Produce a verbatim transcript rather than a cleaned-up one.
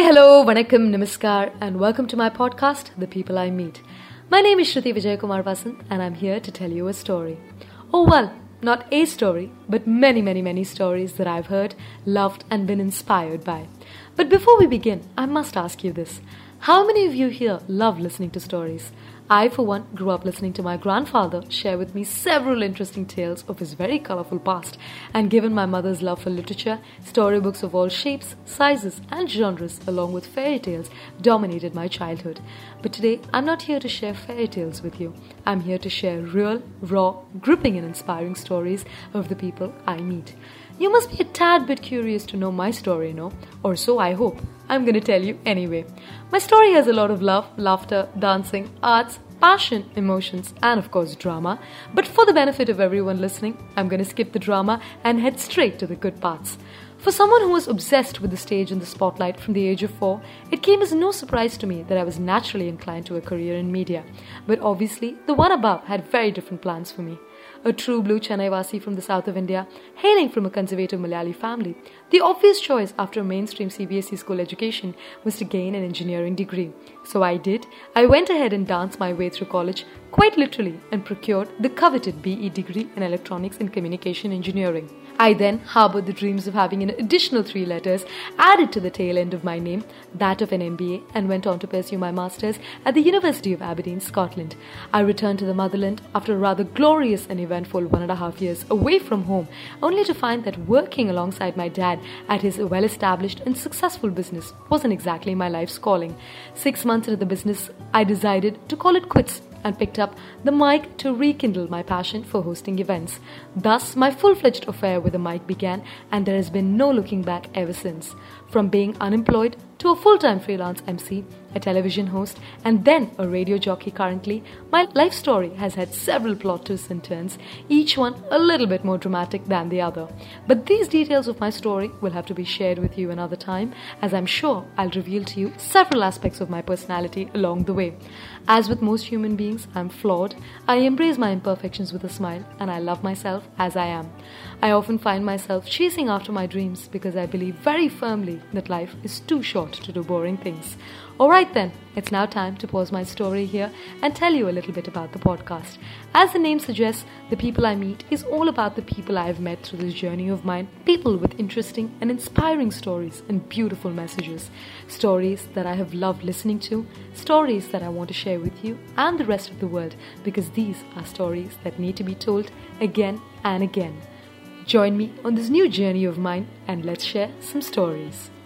hello, vanakkam, namaskar, and welcome to my podcast, The People I Meet. My name is Shruti Vijay Kumar Vasant, and I'm here to tell you a story. Oh well, not a story, but many, many, many stories that I've heard, loved, and been inspired by. But before we begin, I must ask you this. How many of you here love listening to stories? I, for one, grew up listening to my grandfather share with me several interesting tales of his very colorful past, and given my mother's love for literature, storybooks of all shapes, sizes, and genres, along with fairy tales, dominated my childhood. But today, I'm not here to share fairy tales with you. I'm here to share real, raw, gripping, and inspiring stories of the people I meet. You must be a tad bit curious to know my story, no? Or so I hope. I'm going to tell you anyway. My story has a lot of love, laughter, dancing, arts, passion, emotions, and of course drama. But for the benefit of everyone listening, I'm going to skip the drama and head straight to the good parts. For someone who was obsessed with the stage and the spotlight from the age of four, it came as no surprise to me that I was naturally inclined to a career in media. But obviously, the one above had very different plans for me. A true blue Chennai Vasi from the south of India, hailing from a conservative Malayali family, the obvious choice after a mainstream C B S E school education was to gain an engineering degree. So I did. I went ahead and danced my way through college, quite literally, and procured the coveted B E degree in Electronics and Communication Engineering. I then harbored the dreams of having an additional three letters added to the tail end of my name, that of an M B A, and went on to pursue my masters at the University of Aberdeen, Scotland. I returned to the motherland after a rather glorious and eventful one and a half years away from home, only to find that working alongside my dad at his well-established and successful business wasn't exactly my life's calling. Six months into the business, I decided to call it quits and picked up the mic to rekindle my passion for hosting events. Thus, my full-fledged affair with the mic began, and there has been no looking back ever since. From being unemployed to a full-time freelance M C, a television host, and then a radio jockey currently, my life story has had several plot twists and turns, each one a little bit more dramatic than the other. But these details of my story will have to be shared with you another time, as I'm sure I'll reveal to you several aspects of my personality along the way. As with most human beings, I'm flawed. I embrace my imperfections with a smile, and I love myself as I am. I often find myself chasing after my dreams because I believe very firmly that life is too short to do boring things. Alright then, it's now time to pause my story here and tell you a little bit about the podcast. As the name suggests, The People I Meet is all about the people I have met through this journey of mine, people with interesting and inspiring stories and beautiful messages. Stories that I have loved listening to, stories that I want to share with you and the rest of the world, because these are stories that need to be told again and again. Join me on this new journey of mine and let's share some stories.